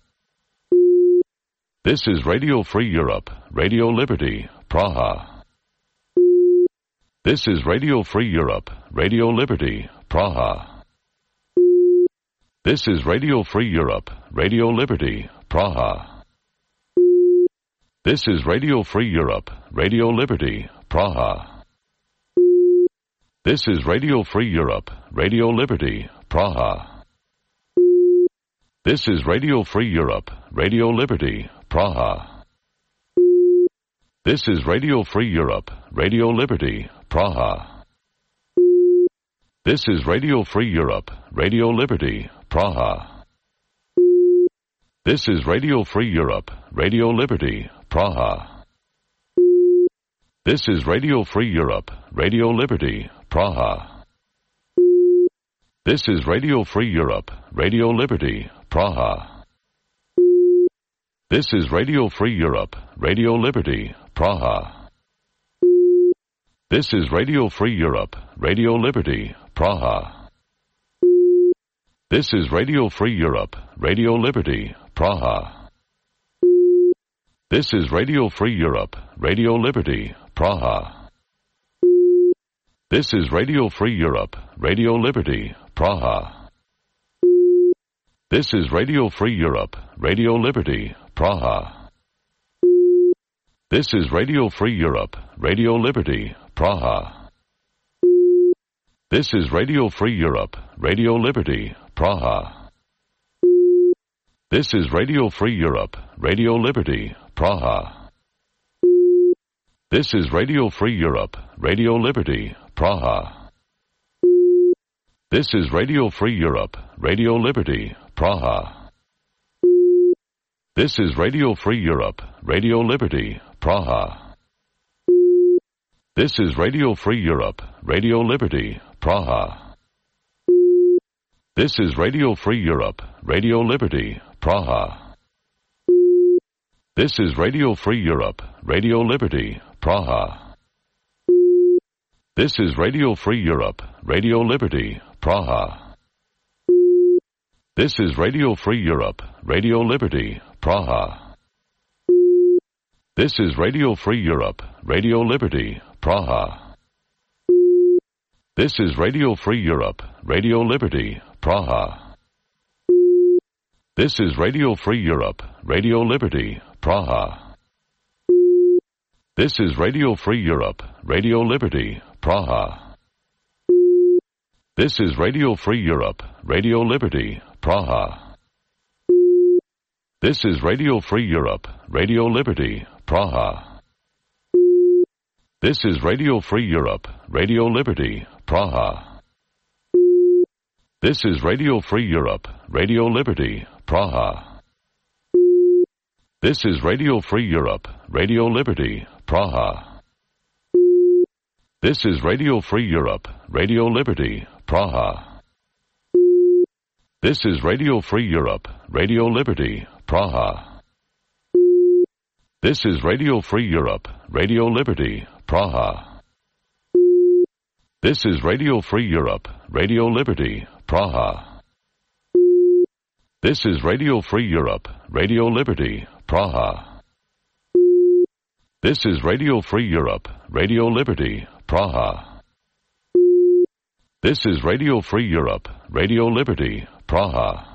This is Radio Free Europe, Radio Liberty, Praha. This is Radio Free Europe, Radio Liberty, Praha. This is Radio Free Europe, Radio Liberty, Praha. This is Radio Free Europe, Radio Liberty, Praha. This is Radio Free Europe, Radio Liberty, Praha. This is Radio Free Europe, Radio Liberty, Praha. This is Radio Free Europe, Radio Liberty, Praha. This is Radio Free Europe, Radio Liberty, Praha. This is Radio Free Europe, Radio Liberty, Praha. This is Radio Free Europe, Radio Liberty, Praha. This is Radio Free Europe, Radio Liberty, Praha. This is Radio Free Europe, Radio Liberty, Praha. This is Radio Free Europe, Radio Liberty, Praha. This is Radio Free Europe, Radio Liberty, Praha. This is Radio Free Europe, Radio Liberty, Praha. This is Radio Free Europe, Radio Liberty, Praha. This is Radio Free Europe, Radio Liberty, Praha. This is Radio Free Europe, Radio Liberty, Praha. This is Radio Free Europe, Radio Liberty, Praha. This is Radio Free Europe, Radio Liberty, Praha. This is Radio Free Europe, Radio Liberty, Praha. This is Radio Free Europe, Radio Liberty, Praha. This is Radio Free Europe, Radio Liberty, Praha. This is Radio Free Europe, Radio Liberty, Praha. This is Radio Free Europe, Radio Liberty, Praha. This is Radio Free Europe, Radio Liberty, Praha. This is Radio Free Europe, Radio Liberty, Praha. This is Radio Free Europe, Radio Liberty, Praha. This is Radio Free Europe, Radio Liberty, Praha. This is Radio Free Europe, Radio Liberty, Praha. This is Radio Free Europe, Radio Liberty, Praha. This is Radio Free Europe, Radio Liberty, Praha. This is Radio Free Europe, Radio Liberty, Praha. This is Radio Free Europe, Radio Liberty, Praha. This is Radio Free Europe, Radio Liberty, Praha. This is Radio Free Europe, Radio Liberty, Praha. This is Radio Free Europe, Radio Liberty, Praha. This is Radio Free Europe, Radio Liberty, Praha. This is Radio Free Europe, Radio Liberty, Praha. This is Radio Free Europe, Radio Liberty, Praha. This is Radio Free Europe, Radio Liberty, Praha. This is Radio Free Europe, Radio Liberty, Praha. This is Radio Free Europe, Radio Liberty, Praha. This is Radio Free Europe, Radio Liberty, Praha.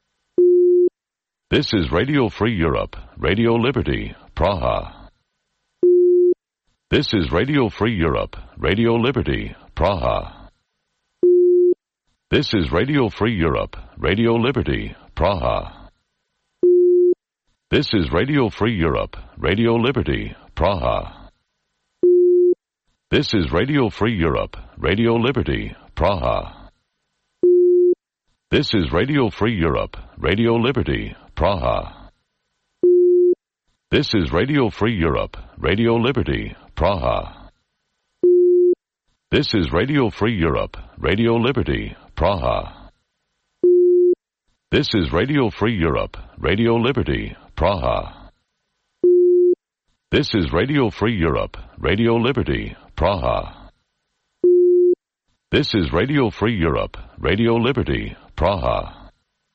This is Radio Free Europe, Radio Liberty, Praha. This is Radio Free Europe, Radio Liberty, Praha. This is Radio Free Europe, Radio Liberty, Praha. This is Radio Free Europe, Radio Liberty, Praha. This is Radio Free Europe, Radio Liberty, Praha. This is Radio Free Europe, Radio Liberty, Praha. This is Radio Free Europe, Radio Liberty, Praha. This is Radio Free Europe, Radio Liberty, Praha. This is Radio Free Europe, Radio Liberty, Praha. This is Radio Free Europe, Radio Liberty, Praha. This is Radio Free Europe, Radio Liberty, Praha.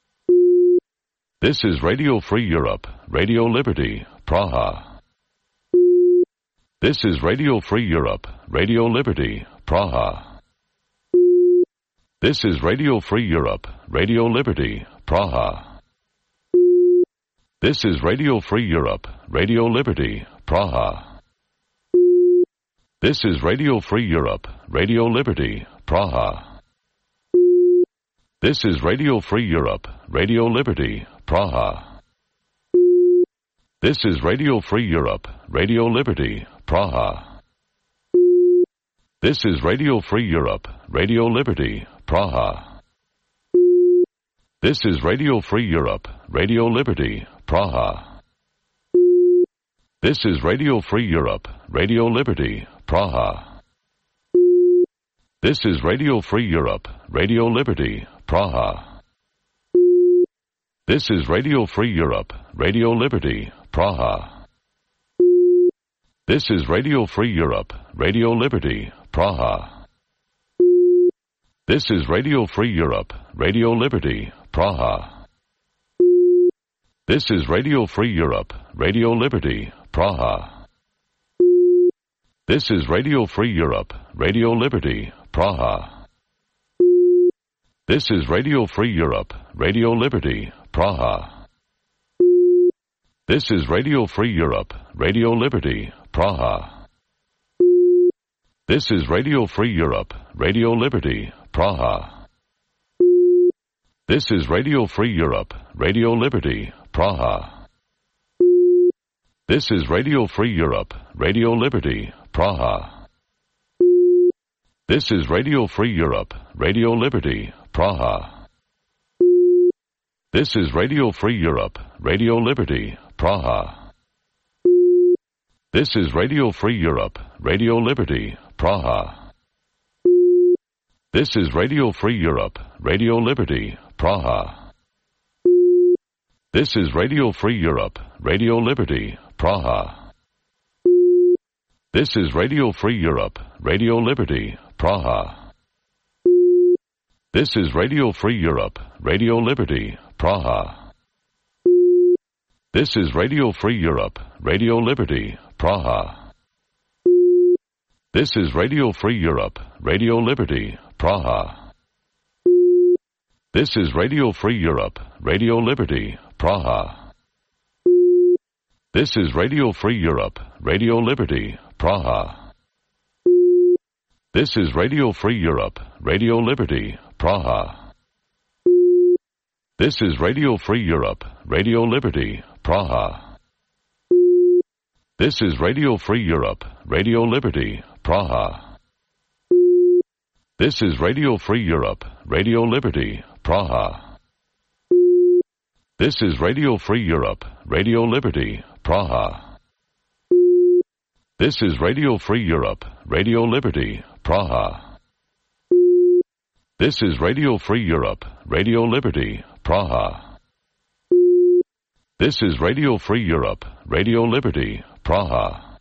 This is Radio Free Europe, Radio Liberty, Praha. This is Radio Free Europe, Radio Liberty, Praha. This is Radio Free Europe, Radio Liberty, Praha. This is Radio Free Europe, Radio Liberty, Praha. This is Radio Free Europe, Radio Liberty, Praha. This is Radio Free Europe, Radio Liberty, Praha. This is Radio Free Europe, Radio Liberty, Praha. This is Radio Free Europe, Radio Liberty, Praha. This is Radio Free Europe, Radio Liberty, Praha. This is Radio Free Europe, Radio Liberty, Praha. This is Radio Free Europe, Radio Liberty, Praha. This is Radio Free Europe, Radio Liberty, Praha. This is Radio Free Europe, Radio Liberty, Praha. This is Radio Free Europe, Radio Liberty, Praha. This is Radio Free Europe, Radio Liberty, Praha. This is Radio Free Europe, Radio Liberty, Praha. This is Radio Free Europe, Radio Liberty, Praha. This is Radio Free Europe, Radio Liberty, Praha. This is Radio Free Europe, Radio Liberty, Praha. This is Radio Free Europe, Radio Liberty, Praha. This is Radio Free Europe, Radio Liberty, Praha. This is Radio Free Europe, Radio Liberty, Praha. This is Radio Free Europe, Radio Liberty, Praha. This is Radio Free Europe, Radio Liberty, Praha. This is Radio Free Europe, Radio Liberty, Praha. This is Radio Free Europe, Radio Liberty, Praha. This is Radio Free Europe, Radio Liberty, Praha. This is Radio Free Europe, Radio Liberty, Praha. This is Radio Free Europe, Radio Liberty, Praha. This is Radio Free Europe, Radio Liberty, Praha. This is Radio Free Europe, Radio Liberty, Praha. This is Radio Free Europe, Radio Liberty, Praha. This is Radio Free Europe, Radio Liberty, Praha. This is Radio Free Europe, Radio Liberty, Praha. This is Radio Free Europe, Radio Liberty, Praha. This is Radio Free Europe, Radio Liberty, Praha. This is Radio Free Europe, Radio Liberty, Praha. This is Radio Free Europe, Radio Liberty, Praha. This is Radio Free Europe, Radio Liberty, Praha. This is Radio Free Europe, Radio Liberty, Praha.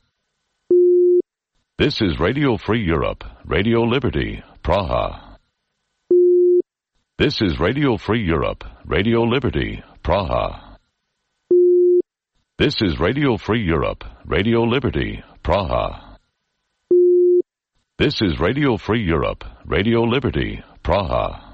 This is Radio Free Europe, Radio Liberty, Praha. This is Radio Free Europe, Radio Liberty, Praha. This is Radio Free Europe, Radio Liberty, Praha. This is Radio Free Europe, Radio Liberty, Praha.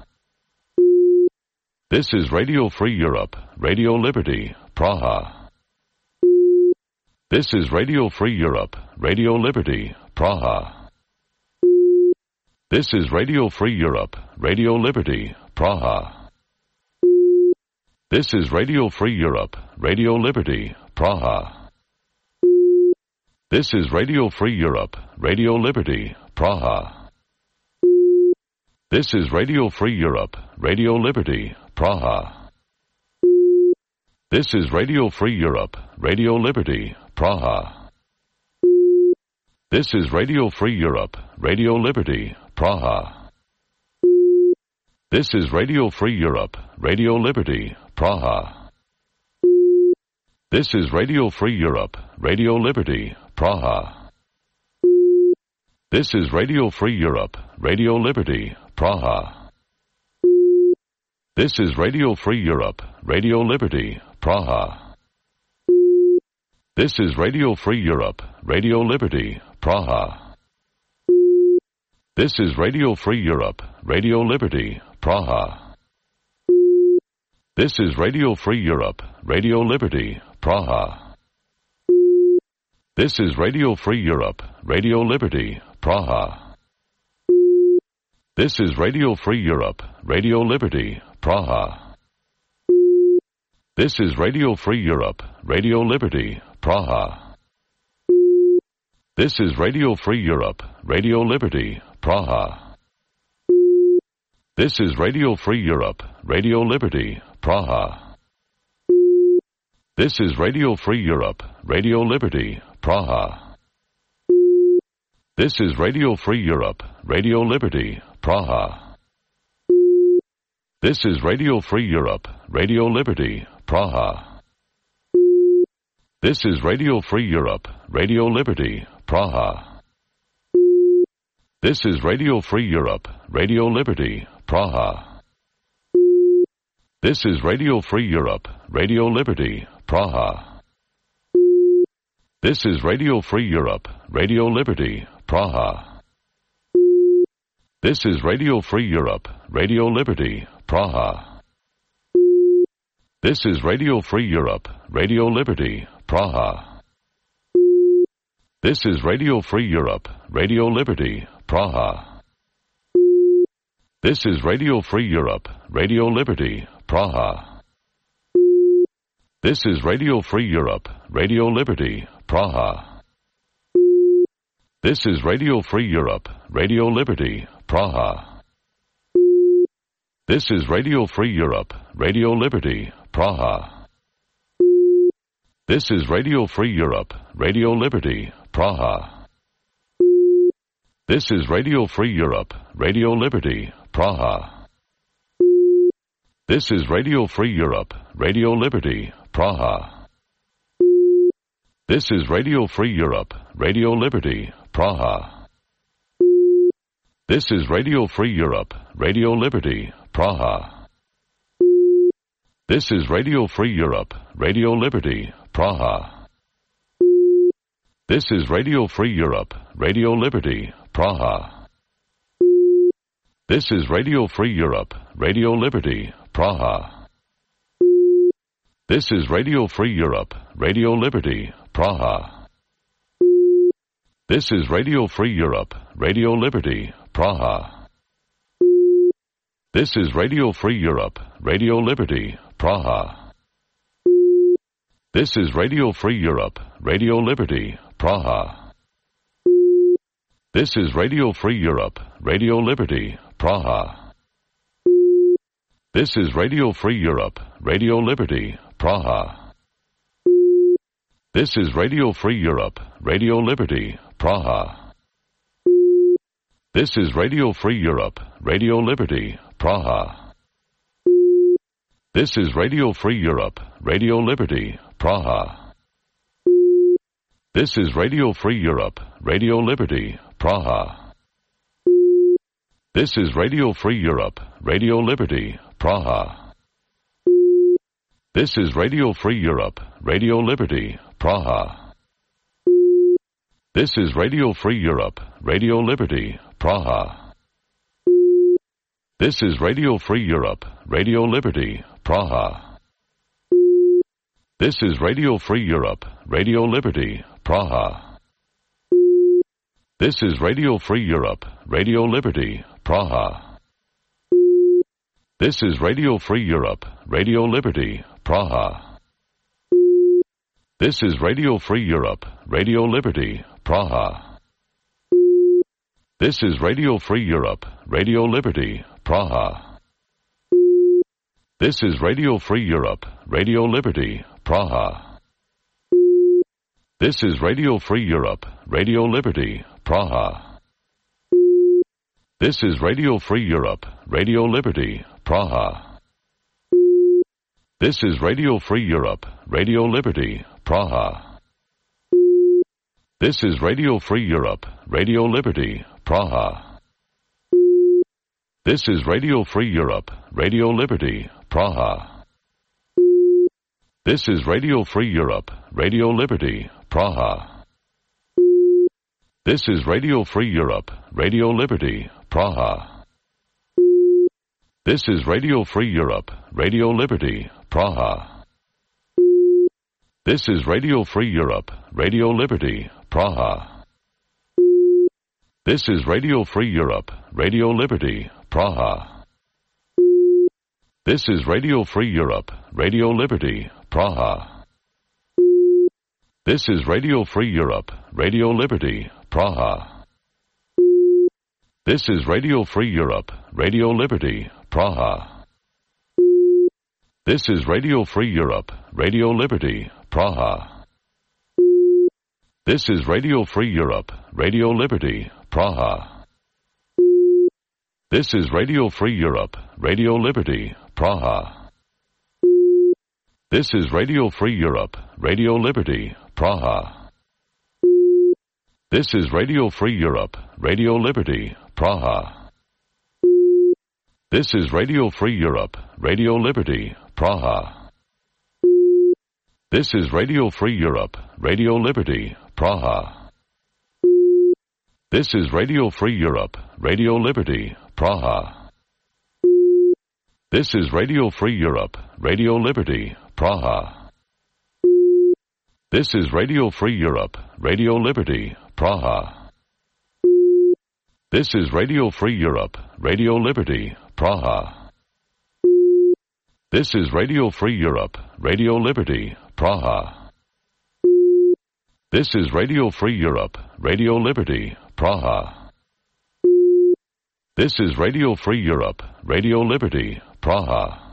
This is Radio Free Europe, Radio Liberty, Praha. This is Radio Free Europe, Radio Liberty, Praha. This is Radio Free Europe, Radio Liberty, Praha. This is Radio Free Europe, Radio Liberty, Praha. This is Radio Free Europe, Radio Liberty, Praha. This is Radio Free Europe, Radio Liberty, Praha. This is Radio Free Europe, Radio Liberty, Praha. This is Radio Free Europe, Radio Liberty, Praha. This is Radio Free Europe, Radio Liberty, Praha. This is Radio Free Europe, Radio Liberty, Praha. This is Radio Free Europe, Radio Liberty, Praha. This is Radio Free Europe, Radio Liberty, Praha. This is Radio Free Europe, Radio Liberty, Praha. This is Radio Free Europe, Radio Liberty, Praha. This is Radio Free Europe, Radio Liberty, Praha. This is Radio Free Europe, Radio Liberty, Praha. This is Radio Free Europe, Radio Liberty, Praha. This is Radio Free Europe, Radio Liberty, Praha. This is Radio Free Europe, Radio Liberty, Praha. This is Radio Free Europe, Radio Liberty, Praha. This is Radio Free Europe, Radio Liberty, Praha. This is Radio Free Europe, Radio Liberty, Praha. This is Radio Free Europe, Radio Liberty, Praha. This is Radio Free Europe, Radio Liberty, Praha. This is Radio Free Europe, Radio Liberty, Praha. This is Radio Free Europe, Radio Liberty, Praha. This is Radio Free Europe, Radio Liberty, Praha. This is Radio Free Europe, Radio Liberty, Praha. This is Radio Free Europe, Radio Liberty, Praha. This is Radio Free Europe, Radio Liberty, Praha. This is Radio Free Europe, Radio Liberty, Praha. This is Radio Free Europe, Radio Liberty, Praha. This is Radio Free Europe, Radio Liberty, Praha. This is Radio Free Europe, Radio Liberty, Praha. This is Radio Free Europe, Radio Liberty, Praha. This is Radio Free Europe, Radio Liberty, Praha. This is Radio Free Europe, Radio Liberty, Praha. This is Radio Free Europe, Radio Liberty, Praha. This is Radio Free Europe, Radio Liberty, Praha. This is Radio Free Europe, Radio Liberty, Praha. This is Radio Free Europe, Radio Liberty, Praha. This is Radio Free Europe, Radio Liberty, Praha. This is Radio Free Europe, Radio Liberty, Praha. This is Radio Free Europe, Radio Liberty, Praha. This is Radio Free Europe, Radio Liberty, Praha. This is Radio Free Europe, Radio Liberty, Praha. This is Radio Free Europe, Radio Liberty, Praha. This is Radio Free Europe, Radio Liberty, Praha. This is Radio Free Europe, Radio Liberty, Praha. This is Radio Free Europe, Radio Liberty, Praha. This is Radio Free Europe, Radio Liberty, Praha. This is Radio Free Europe, Radio Liberty, Praha. This is Radio Free Europe, Radio Liberty, Praha. This is Radio Free Europe, Radio Liberty, Praha. This is Radio Free Europe, Radio Liberty, Praha. This is Radio Free Europe, Radio Liberty, Praha. This is Radio Free Europe, Radio Liberty, Praha. This is Radio Free Europe, Radio Liberty, Praha. This is Radio Free Europe, Radio Liberty, Praha. This is Radio Free Europe, Radio Liberty, Praha. This is Radio Free Europe, Radio Liberty, Praha. This is Radio Free Europe, Radio Liberty, Praha. This is Radio Free Europe, Radio Liberty, Praha. This is Radio Free Europe, Radio Liberty, Praha. This is Radio Free Europe, Radio Liberty, Praha. This is Radio Free Europe, Radio Liberty, Praha. This is Radio Free Europe, Radio Liberty, Praha. This is Radio Free Europe, Radio Liberty, Praha. This is Radio Free Europe, Radio Liberty, Praha. This is Radio Free Europe, Radio Liberty, Praha. This is Radio Free Europe, Radio Liberty, Praha. This is Radio Free Europe, Radio Liberty, Praha. This is Radio Free Europe, Radio Liberty, Praha. This is Radio Free Europe, Radio Liberty, Praha. This is Radio Free Europe, Radio Liberty, Praha. This is Radio Free Europe, Radio Liberty, Praha. This is Radio Free Europe, Radio Liberty, Praha. This is Radio Free Europe, Radio Liberty, Praha. This is Radio Free Europe, Radio Liberty, Praha. This is Radio Free Europe, Radio Liberty, Praha. This is Radio Free Europe, Radio Liberty, Praha. This is Radio Free Europe, Radio Liberty, Praha. This is Radio Free Europe, Radio Liberty, Praha. This is Radio Free Europe, Radio Liberty, Praha. This is Radio Free Europe, Radio Liberty, Praha. This is Radio Free Europe, Radio Liberty, Praha. This is Radio Free Europe, Radio Liberty, Praha. This is Radio Free Europe, Radio Liberty, Praha. This is Radio Free Europe, Radio Liberty, Praha.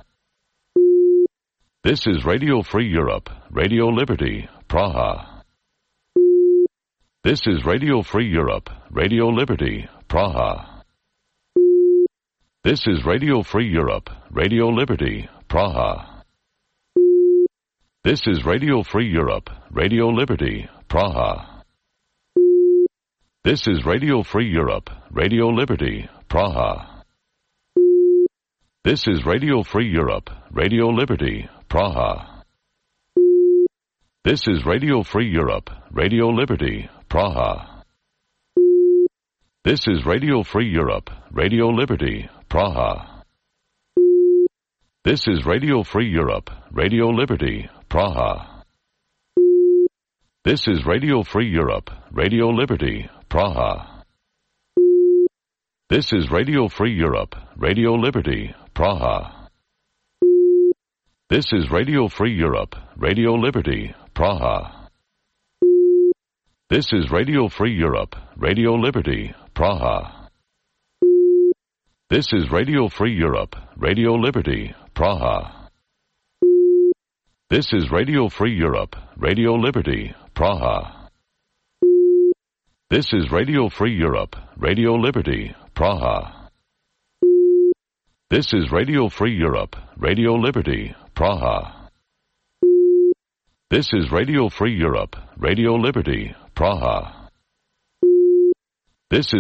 This is Radio Free Europe, Radio Liberty, Praha. This is Radio Free Europe, Radio Liberty, Praha. This is Radio Free Europe, Radio Liberty, Praha. This is Radio Free Europe, Radio Liberty, Praha. This is Radio Free Europe, Radio Liberty, Praha. This is Radio Free Europe, Radio Liberty, Praha. This is Radio Free Europe, Radio Liberty, Praha. This is Radio Free Europe, Radio Liberty, Praha. This is Radio Free Europe, Radio Liberty, Praha. This is Radio Free Europe, Radio Liberty, Praha. This is Radio Free Europe, Radio Liberty, Praha. This is Radio Free Europe, Radio Liberty, Praha. This is Radio Free Europe, Radio Liberty, Praha. This is Radio Free Europe, Radio Liberty, Praha. This is Radio Free Europe, Radio Liberty, Praha. This is Radio Free Europe, Radio Liberty, Praha. This is Radio Free Europe, Radio Liberty, Praha. This is Radio Free Europe, Radio Liberty, Praha. This is